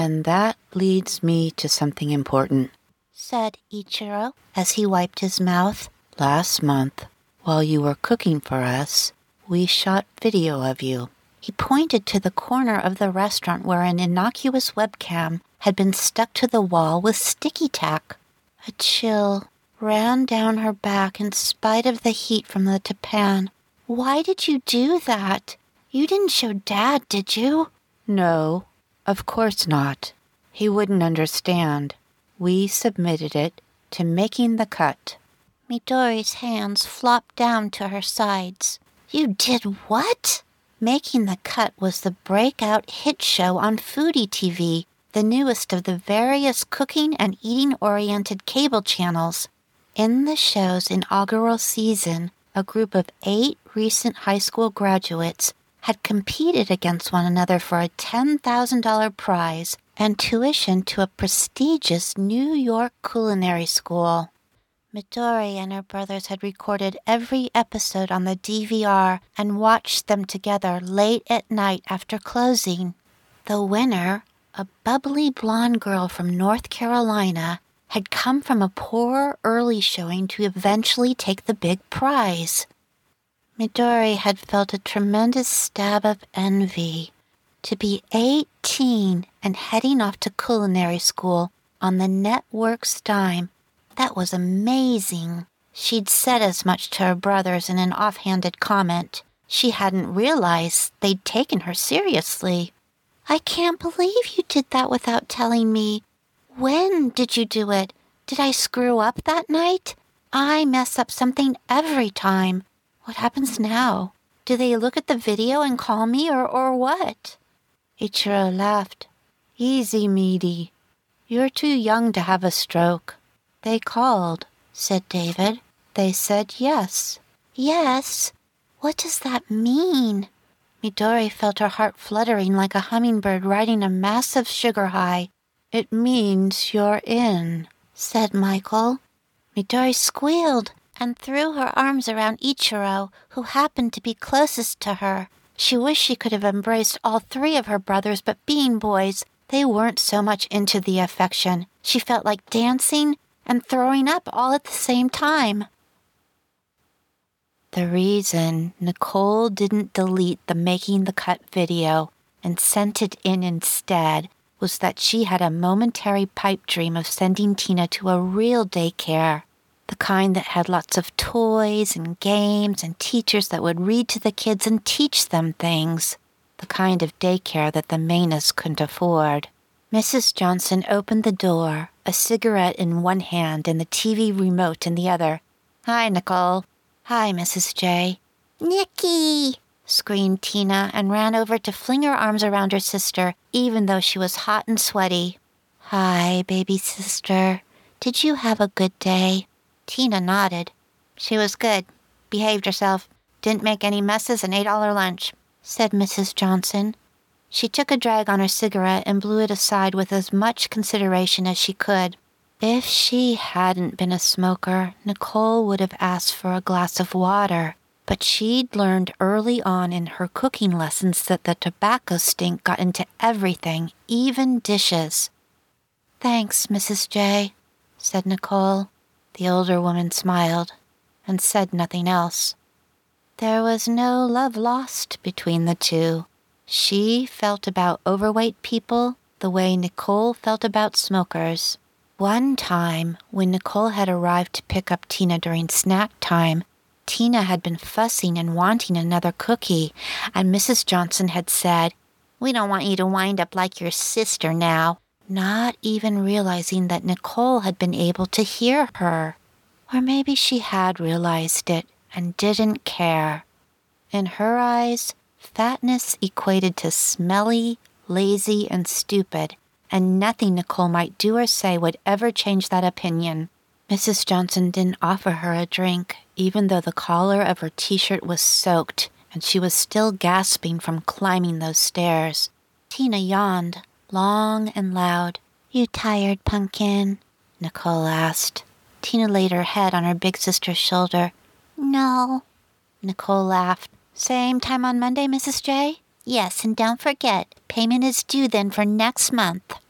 And that leads me to something important, said Ichiro as he wiped his mouth. Last month, while you were cooking for us, we shot video of you. He pointed to the corner of the restaurant where an innocuous webcam had been stuck to the wall with sticky tack. A chill ran down her back in spite of the heat from the tapan. Why did you do that? You didn't show Dad, did you? No, of course not. He wouldn't understand. We submitted it to Making the Cut. Midori's hands flopped down to her sides. You did what? Making the Cut was the breakout hit show on Foodie TV, the newest of the various cooking and eating-oriented cable channels. In the show's inaugural season, a group of 8 recent high school graduates had competed against one another for a $10,000 prize and tuition to a prestigious New York culinary school. Midori and her brothers had recorded every episode on the DVR and watched them together late at night after closing. The winner, a bubbly blonde girl from North Carolina, had come from a poor early showing to eventually take the big prize. Midori had felt a tremendous stab of envy. To be 18 and heading off to culinary school on the network's dime, that was amazing. She'd said as much to her brothers in an offhanded comment. She hadn't realized they'd taken her seriously. I can't believe you did that without telling me. When did you do it? Did I screw up that night? I mess up something every time. What happens now? Do they look at the video and call me or what? Ichiro laughed. Easy, Meaty. You're too young to have a stroke. They called, said David. They said yes. Yes? What does that mean? Midori felt her heart fluttering like a hummingbird riding a massive sugar high. It means you're in, said Michael. Midori squealed and threw her arms around Ichiro, who happened to be closest to her. She wished she could have embraced all 3 of her brothers, but being boys, they weren't so much into the affection. She felt like dancing and throwing up all at the same time. The reason Nicole didn't delete the Making the Cut video and sent it in instead was that she had a momentary pipe dream of sending Tina to a real daycare, the kind that had lots of toys and games and teachers that would read to the kids and teach them things, the kind of daycare that the Manas couldn't afford. Mrs. Johnson opened the door, a cigarette in one hand and the TV remote in the other. Hi, Nicole. Hi, Mrs. J. Nikki! Screamed Tina and ran over to fling her arms around her sister, even though she was hot and sweaty. Hi, baby sister. Did you have a good day? Tina nodded. She was good. Behaved herself. Didn't make any messes and ate all her lunch, said Mrs. Johnson. She took a drag on her cigarette and blew it aside with as much consideration as she could. If she hadn't been a smoker, Nicole would have asked for a glass of water, but she'd learned early on in her cooking lessons that the tobacco stink got into everything, even dishes. Thanks, Mrs. J, said Nicole. The older woman smiled and said nothing else. There was no love lost between the two. She felt about overweight people the way Nicole felt about smokers. One time, when Nicole had arrived to pick up Tina during snack time, Tina had been fussing and wanting another cookie, and Mrs. Johnson had said, "We don't want you to wind up like your sister now," not even realizing that Nicole had been able to hear her. Or maybe she had realized it and didn't care. In her eyes, fatness equated to smelly, lazy, and stupid, and nothing Nicole might do or say would ever change that opinion. Mrs. Johnson didn't offer her a drink, even though the collar of her t-shirt was soaked, and she was still gasping from climbing those stairs. Tina yawned, long and loud. You tired, pumpkin? Nicole asked. Tina laid her head on her big sister's shoulder. No. Nicole laughed. Same time on Monday, Mrs. J? Yes, and don't forget, payment is due then for next month.